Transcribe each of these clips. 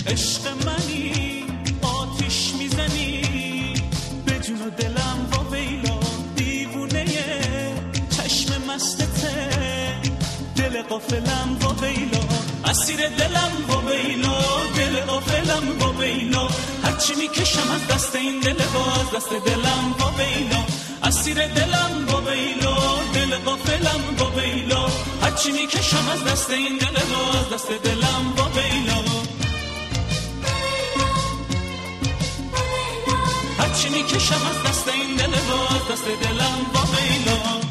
عشق منی آتیش میزنی به جون و دلم و ویلا دیوونه چشم مستته دل غافلم و ویلا اسیر دلم و ویلا دل غافلم و ویلا هرچی میکشم از دست این دل باز دست دلم و ویلا اسیر دلم و ویلا دل غافلم و ویلا هرچی میکشم از دست این دل باز دست دلم و ویلا هرچی میکشم از دست این دل باز دست دلم و ویلا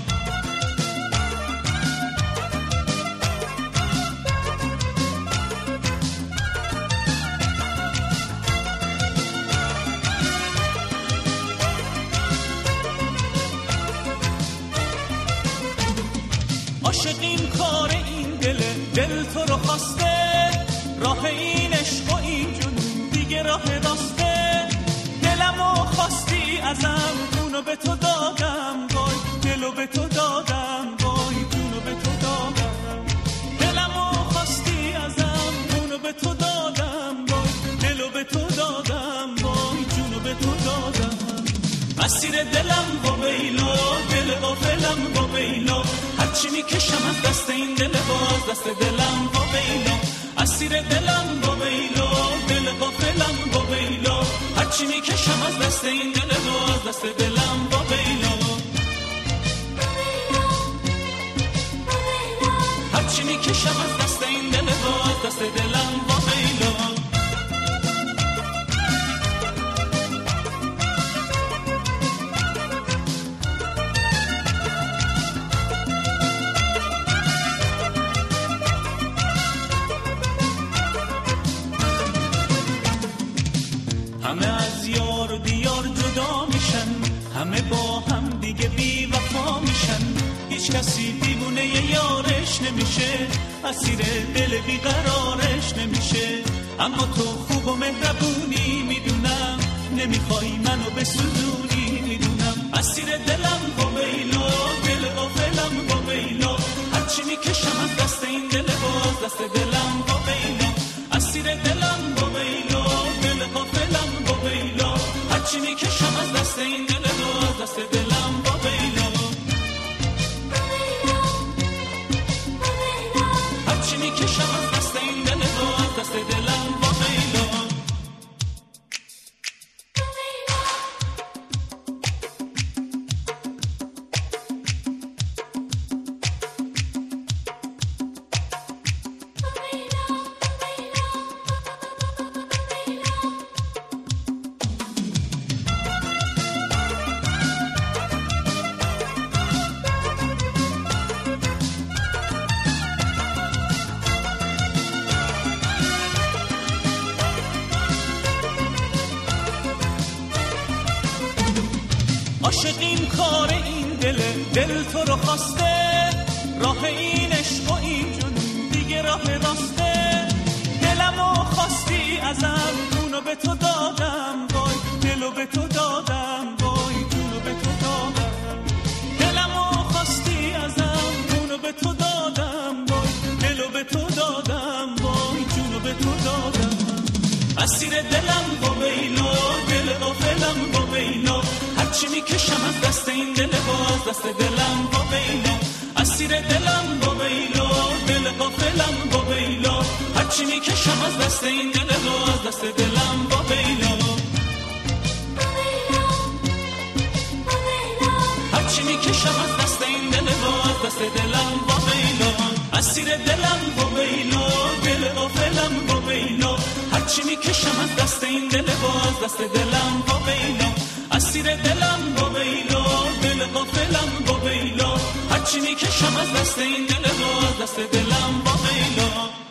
عاشق این کار این دل تو رو خواسته راه این عشق و این جنون دیگه راه راسته دلمو خواستی ازم جونو به تو دادم وای دلو به تو دادم وای جونو به تو دادم دلمو خواستی ازم جونو به تو دادم وای دلو به تو دادم وای جونو به تو دادم اسیر دلم و ویلا دل غافلم و ویلا هرچی میکشم از دست این دل باز دست دلم و ویلا اسیر دلم و ویلا دل غافلم و ویلا هرچی میکشم از دست این دل باز دست دلم و ویلا هرچی میکشم از دست این دل باز دست دلم و ویلا همه از یار و دیار جدا میشن همه با هم دیگه بی وفا میشن هیچ کسی دیوونه یارش نمیشه اسیر دل بیقرارش نمیشه اما تو خوب و مهربونی میدونم نمیخوای منو بسوزونی میدونم اسیر دلم و ویلا دل غافلم و ویلا هرچی میکشم از دست این دل باز دست دلم و ویلا اسیر دلم و ویلا دل غافلم و ویلا هرچی میکشم از دست این دل باز دست دلم و ویلا هرچی میکشم از دست این دل باز دست دلم و ویلا عاشق این کار این دل تو رو خواسته راه این عشق و این جنون دیگه راه راسته دلمو خواستی ازم جونو به تو دادم وای دلو به تو دادم وای جونو به تو دادم دلمو خواستی ازم جونو به تو دادم وای دلو به تو دادم وای جونو به تو دادم اسیر دلم و ویلا دل غافلم و ویلا هرچی میکشم از دست این دل باز دست دلم و ویلا اسیر دلم و ویلا دل غافلم و ویلا هرچی میکشم از دست این دل باز دست دلم و ویلا هرچی میکشم از دست این دل باز دست دلم و ویلا اسیر دلم و ویلا دل غافلم و ویلا هرچی میکشم از دست این دل باز دست دلم و ویلا اسیر دلم و ویلا دل غافلم و ویلا هرچی میکشم از دست این دل باز دست دلم و ویلا